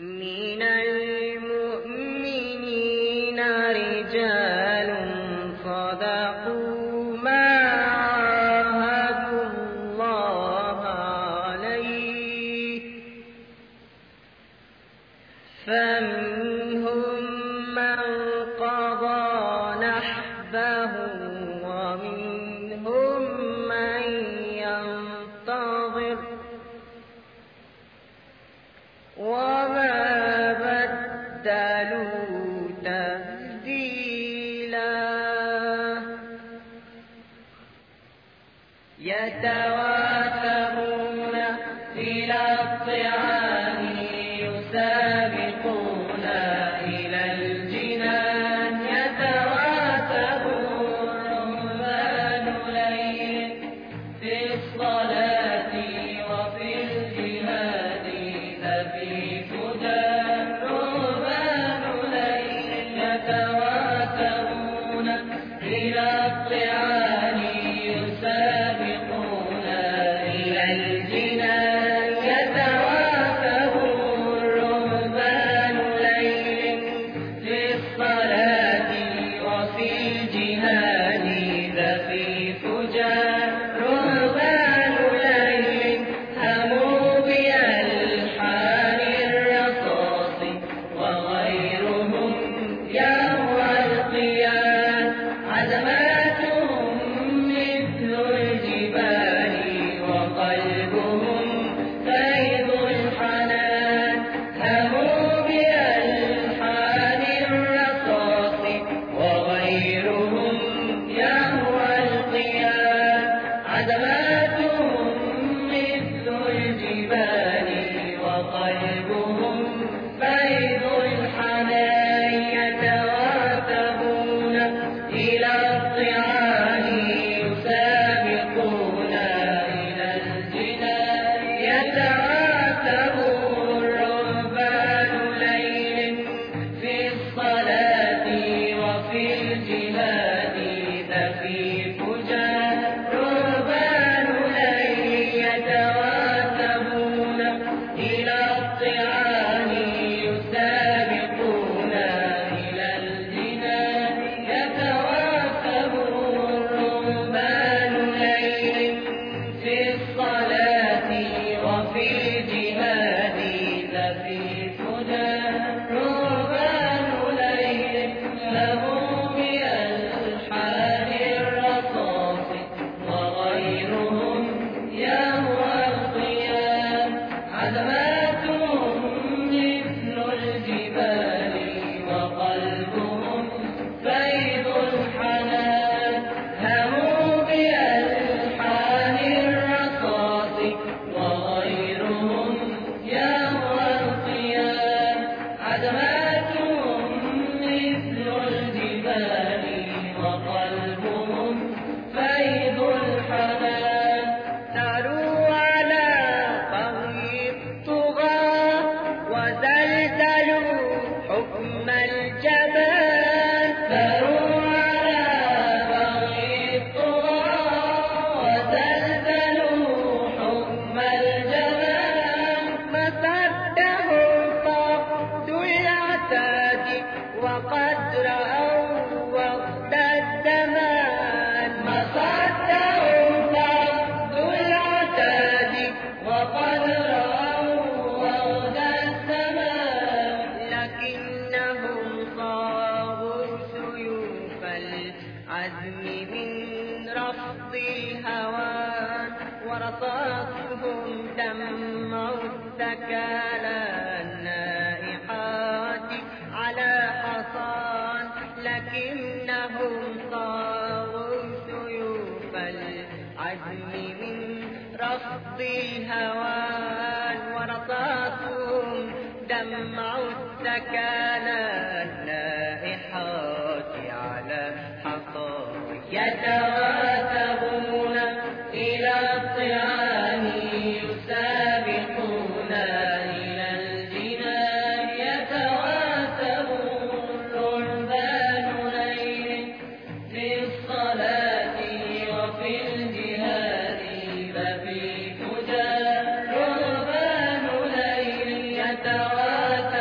من المؤمنين رجال صدقوا ما عاهدوا الله عليه فمنهم من قضى نحبه ومنهم من ينتظر وما بدلوا تبديلا يتوافون إلى الطعام يسابقون إلى الجنان يتوافون رهبان ليل في الصلاة وفي الجهاد ففي هدى رهبان ليل يتوافون إلى الطعام يسابقون إلى الجنان يتوافون رهبان ليل في الصلاة وفي الجهاد ففي فجار رهبان ليل هموا بألحان الرصاص وغيرهم يهوى القيام عزماتهم مثل الجبال وقلبهم فيض الحنان هموا بألحان الرصاص وغيرهم يهوى القيام عزماتهم مثل الجبال وقلبهم فيض الحنان يتوافون إلى الطعام يسابقون إلى الجنان يتوافون رهبان ليل في الصلاة وفي الجهاد ففي فجار رهبان ليل يتوافون إلى الطعام يسابقون إلى الجنان يتوافون رهبان ليل في الصلاة وفي الجهاد ففي فجار رهبان ليل لهم بألحان الرصاص وغيرهم يهوى القيام عزماتهم مثل الجبال وقلبهم فيض الحنان هموا بألحان الرصاص وغيرهم يهوى القيام عزماتهم مثل الجبال وقلبهم فيض الحنان ساروا على طغي الطغاة وزلزلوا حكم الجبان ساروا على طغي الطغاة وزلزلوا حكم الجبان مصدهم فقد العتاد وقد رأوا وقت الزمان مصدهم فقد العتاد وقد رأوا وقت الزمان لكنهم صاغوا سيوف العزم من رفض الهوان ورصاصهم دمع الثكالى النائحات على حصان لكنهم صاغوا سيوف العزم من رفض الهوان ورصاصهم دمع الثكالى النائحات على حصان يتوافون إلى الطعام يسابقون إلى الجنان يتوافون رهبان ليل في الصلاة وفي الجهاد ففي هدى رهبان ليل يتوافون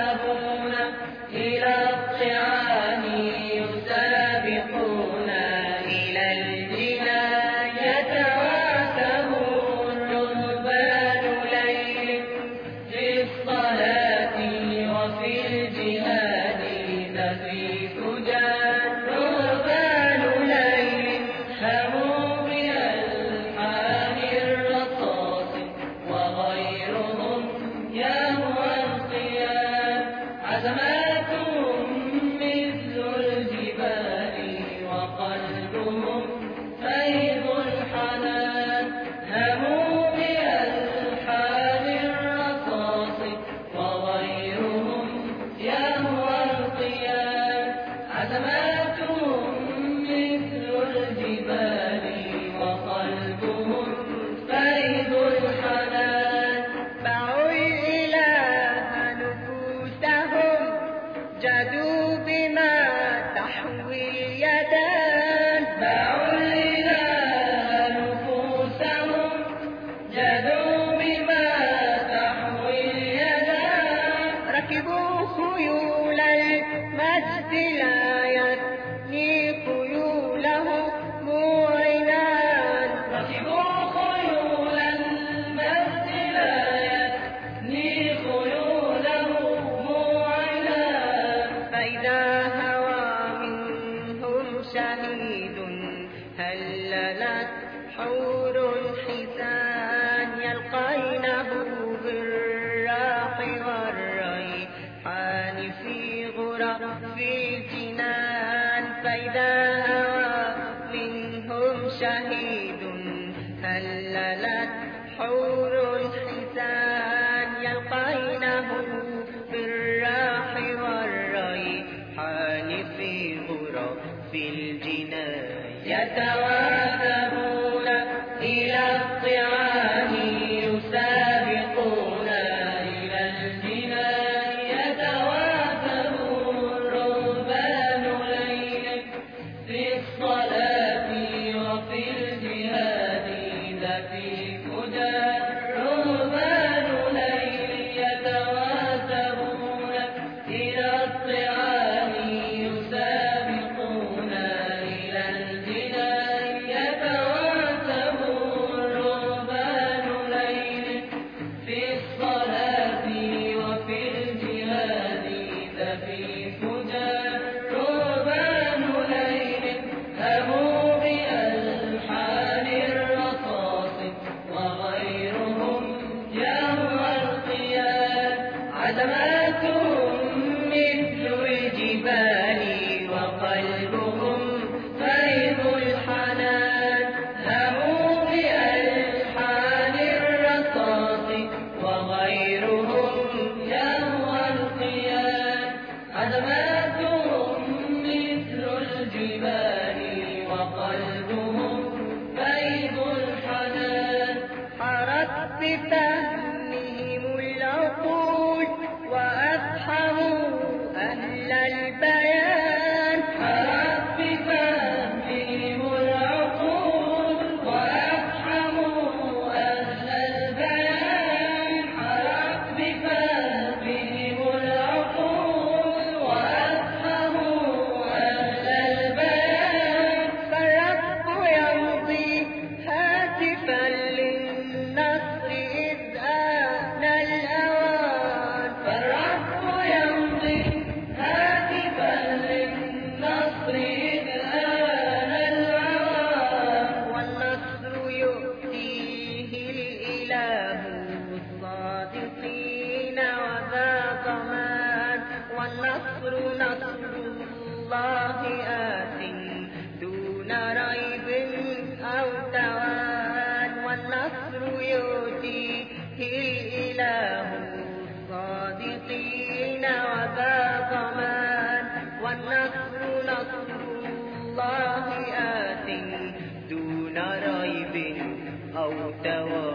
جادوا بما تحوي اليدان، باعوا الإله نفوسهم، جادوا بما تحوي اليدان. ركبوا خيول المجد لا يثني خيولهم عنان، ركبوا خيول المجد لا يثني خيولهم عنان. فإذا هوى منهم شهيد هللت حور حسان، يلقينه بالراح والريحان في غرف الجنان. فإذا هوى منهم شهيد هللت حور حسان، يلقينه بالراح والريحان في غرف الجنان. يتواثبون إلى الطعام، يسابقون إلى الجنان. يتواثبون رهبان ليل في الصلاة وفي الجهاد، ذا في فجار رهبان ليل. يتواثبون إلى الطعام، يسابقون إلى الجنان. يتواثبون رهبان ليل في الصلاة وفي الجهاد، ذا في فجار رهبان ليل. هموا بألحان الرصاص وغيرهم يهوى القياد. عزماتهم مثل الجبال وقلبهم فيض الحنان. هموا بألحان الرصاص وغيرهم يهوى القياد. عزماتهم مثل الجبال وقلبهم فيض الحنان. حرت بفهمهم العقول وأفحموا أهل البيان، حرت بفهمهم العقول وأفحموا أهل البيان. حرت بفهمهم العقول وأفحموا أهل البيان. فالرب يمضي هاتفا للنصر إذ آن الأوان، فالرب يمضي هاتفا للنصر إذ آن الأوان. والنصر يؤتيه الإله الصادقين وذا ضمان. والنصر نصر الله آت دون ريب أو توان. والنصر يؤتيه الإله الصادقين وذا ضمان. والنصر نصر الله آت دون ريب أو توان.